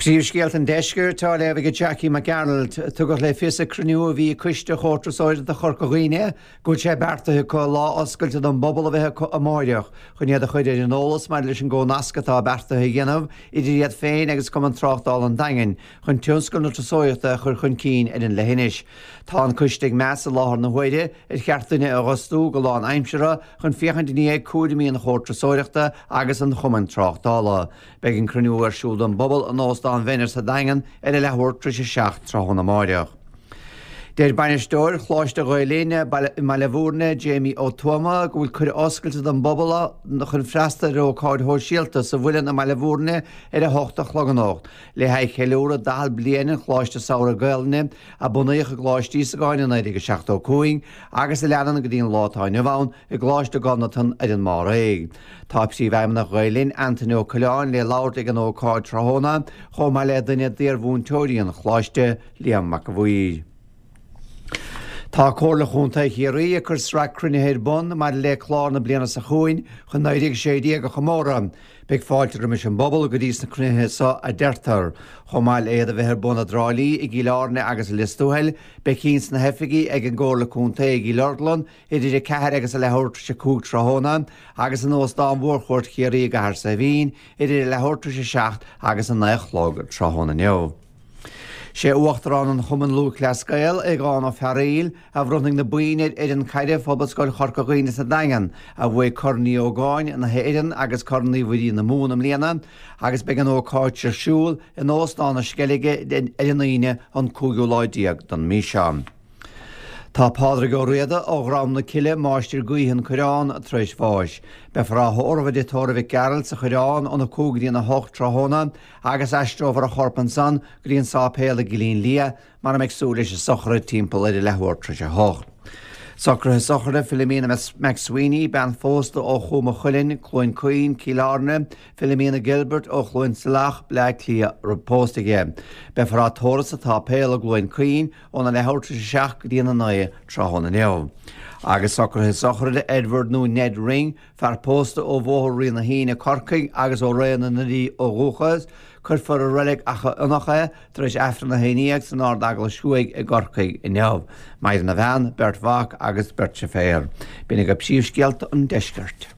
Príomhscéalt an deisceir tá le bh Jackie McArnold tugadh le fios a cruinniú a bhí cuiste chóirteáide a chorcaghine go sé bertathe có lá oscailte don bobbal a bheith amáideach chun iad a chuid an ólas mar leis an ggó nascatá bertathe dhéanamh idir iad féin agus cum an trochtáil an dain chun tionscail na trasóireachta chur chun cín in an lehinis. Tá an cuisteigh meas a láthar na huide i cheartúine agustú go lán aimsere chun fiochandaní cúdaí an chóirteáireachta agus an chuman trochtála. Beidh an cruinniú arsúil don bobbal an óstá an bhéinear sa daingan ar a lethúir trí sé seach tráthnna máideach. Déir bainisteoir chláiste Ghaeilíne Malahúrne Jamie O'Tuama go bhfuil chuir oscailte don bobbala chun freasta rócáid thóisialta sa bhfuileann na Malahúrne ar a 8:08. Le haid cheiliúra dahal bliana chláiste saoire Gaeilne a bunaíoch a gláistí sa gáine na ige 7:15 agus i leanan go dtíon látáin bhain i gláiste ganatan ar an mar éig. Tápsí bheim na Ghaelín Anthony O'Callaghan le labhairt ag an ócáid tráthnna chomh le duine dír bhúntóiríon chláiste Liam McAvoy. Tá cóla chunta chéirí a chur sra crunnehéir bun mar le chlár na bliana sa chuin chun naigh sédí go chomóra. Beag fáilte mis an bobbal go dtís na crunethe sa a deirtar. Chomáil éad a bheithir bun a drálíí i gílárne agus a listúheil, be cíns na hefiigi ag an ggóla chunta ag Gílordlan idir ceir agus a lethúirt se cúg tráthnna agus an os dá mhórchóirt chéirí go thar sa bhín idir lethúirt se seacht agus an néichlóg tráthnna neo. sé uachtarrán an chuman lú clascail ag gáin á fearíil a bhrunning na buineid ar an caiide fphobascoil chorcaghine sa dagan a bhfuil cornaí ógáin na héireann agus cornaí bhuií na múnam líana agus be an ócáid siúil in óstána sceige éine an cúgiúláidíag don míseán. Tá pádra go réada ó ghram na ciile máistir guithan chorán a treis fáis. Be frá thormhaid tóra bh gearil sa chorán ó na cúgraí na hocht tráthnna agus eistrófar a chorpan san gríon sápéal a gilín lia mar am agsúla sé sochra timppla idir lethúir treis a hocht. Socrathe sochra Philomena McSweeney ben fósta ó chuma chulinn chlóin Cuin Cílárne, Philomena Gilbert ó chlóin Salach ble clia repóstaige. Be frá tóras a tá péal a glóin Cuin ó na lethúirte seach go dtíana na tráthnna neo. Agus socrathe sochra de Edward nó Ned Ring fear pósta ó bmhóthirí na híine Corcaigh agus ó réanna naí ó Rúchas chur for a relic anacha tar éis efra na héíag san ár agla siúig i Gorcaigh i neamh, maidir na bhean, Bert Vach agus Bert Shaffair. Bínig go príomhscéalta an deisceart.